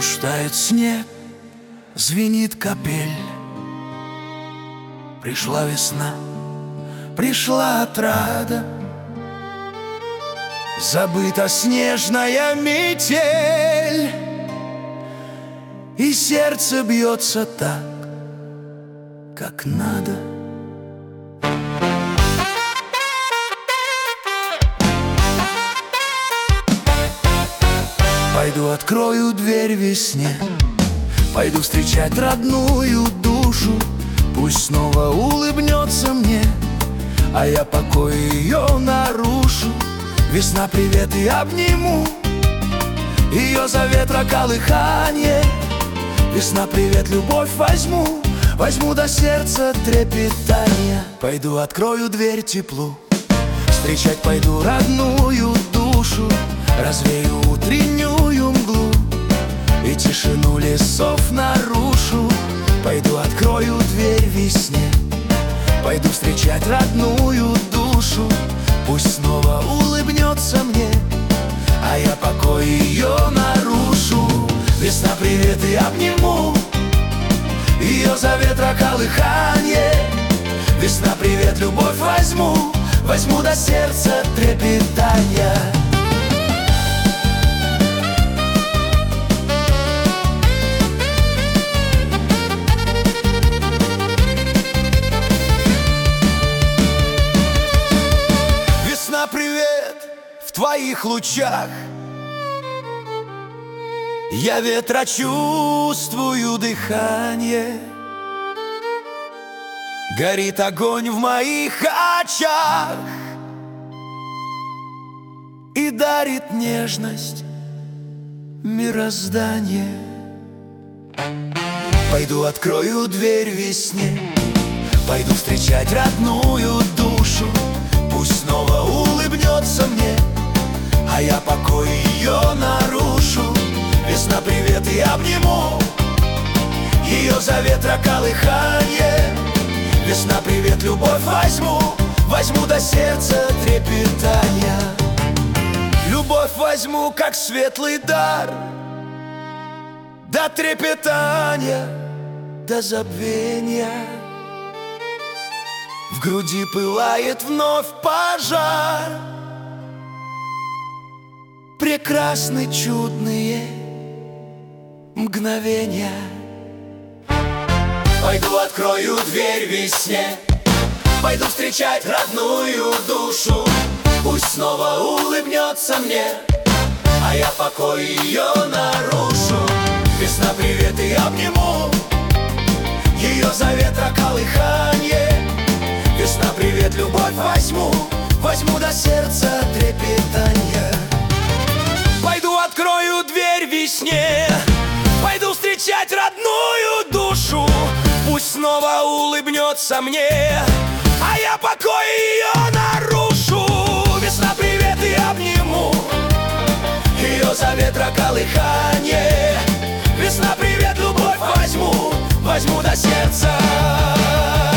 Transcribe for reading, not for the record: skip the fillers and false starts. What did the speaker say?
Уж тает снег, звенит капель. Пришла весна, пришла отрада, забыта снежная метель, и сердце бьется так, как надо. Пойду открою дверь весне, пойду встречать родную душу. Пусть снова улыбнется мне, а я покой ее нарушу. Весна, привет, и обниму ее за ветра колыханье. Весна, привет, любовь возьму, возьму до сердца трепетания. Пойду открою дверь теплу, встречать пойду родную душу. Развею утреннюю мглу и тишину лесов нарушу. Пойду открою дверь весне, пойду встречать родную душу. Пусть снова улыбнется мне, а я покой ее нарушу. Весна, привет, и обниму ее за ветра колыханье. Весна, привет, любовь возьму, возьму до сердца трепетания. Привет, в твоих лучах я ветра чувствую дыхание. Горит огонь в моих очах и дарит нежность мироздание. Пойду открою дверь весне, пойду встречать родную душу. Пусть снова улыбнется мне, а я покой ее нарушу. Весна, привет, и обниму ее за ветра колыханье. Весна, привет, любовь возьму, возьму до сердца трепетания. Любовь возьму, как светлый дар, до трепетания, до забвения. В груди пылает вновь пожар, прекрасны чудные мгновения. Пойду открою дверь весне, пойду встречать родную душу. Пусть снова улыбнется мне, а я покой ее нарушу. Весна, привет, и обниму ее за ветра колыханье. Весна, привет, любовь возьму, возьму до сердца трепетания. Пойду открою дверь весне, пойду встречать родную душу. Пусть снова улыбнется мне, а я покой ее нарушу. Весна, привет, и обниму ее за ветра колыханье. Весна, привет, любовь возьму, возьму до сердца.